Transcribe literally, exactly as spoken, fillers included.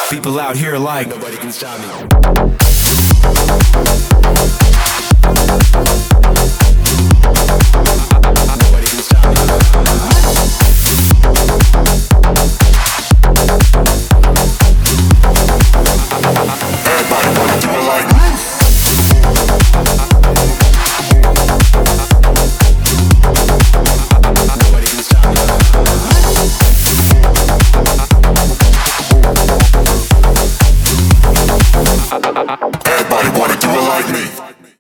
People out here like nobody can stop me.